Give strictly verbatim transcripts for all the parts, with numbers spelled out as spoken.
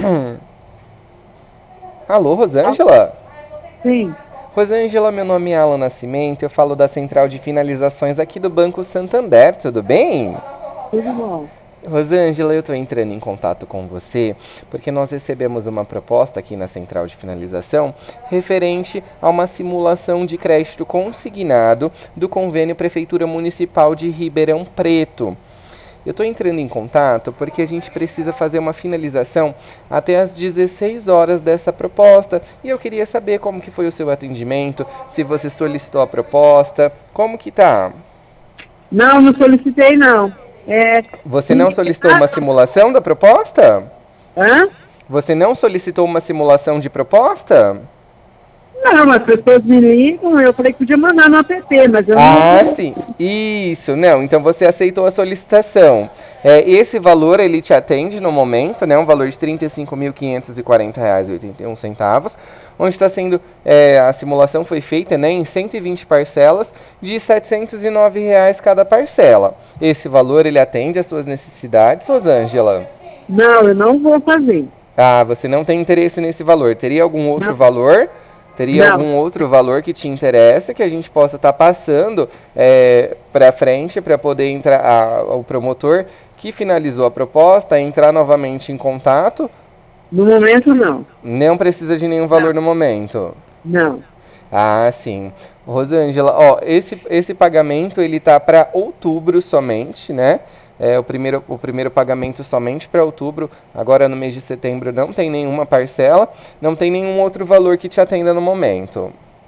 Alô, Rosângela? Sim, Rosângela, meu nome é Alan Nascimento, eu falo da Central de Finalizações aqui do Banco Santander, tudo bem? tudo bom. Rosângela, eu estou entrando em contato com você porque nós recebemos uma proposta aqui na Central de Finalização referente a uma simulação de crédito consignado do convênio Prefeitura Municipal de Ribeirão Preto. Eu estou entrando em contato porque a gente precisa fazer uma finalização até às dezesseis horas dessa proposta e eu queria saber como que foi o seu atendimento, se você solicitou a proposta, como que tá? Não, não solicitei, não. É, Você não ninguém- solicitou ah, uma simulação da proposta? hã? Você não solicitou uma simulação de proposta? Não, as pessoas me ligam, eu falei que podia mandar no app, mas eu não Ah, solicitei. sim. Isso, não. Então você aceitou a solicitação. É, esse valor ele te atende no momento, né? Um valor de trinta e cinco mil quinhentos e quarenta reais e oitenta e um centavos, onde está sendo é, a simulação foi feita, né, em cento e vinte parcelas de setecentos e nove reais cada parcela. Esse valor ele atende às suas necessidades, Rosângela? Não, eu não vou fazer. Ah, você não tem interesse nesse valor. Teria algum outro Não, valor? Teria não, algum outro valor que te interessa que a gente possa estar passando é, para frente para poder entrar a, o promotor que finalizou a proposta entrar novamente em contato? no momento não. Não precisa de nenhum valor Não, no momento. não. Ah, sim. Rosângela, ó, esse, esse pagamento ele tá para outubro somente, né? É, o primeiro, o primeiro pagamento somente para outubro. Agora no mês de setembro não tem nenhuma parcela, não tem nenhum outro valor que te atenda no momento.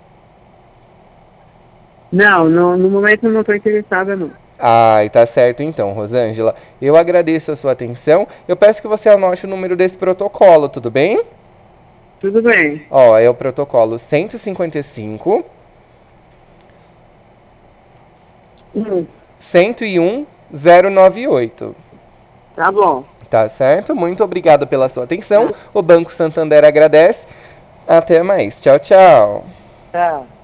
Não, no, no momento eu não estou interessada, não. Ai, tá certo então, Rosângela. Eu agradeço a sua atenção. Eu peço que você anote o número desse protocolo, tudo bem? Tudo bem. Ó, é o protocolo cento e cinquenta e cinco, Hum, cento e um, zero nove e oito. tá bom. Tá certo? Muito obrigado pela sua atenção. O Banco Santander agradece. Até mais. Tchau, tchau. Tá.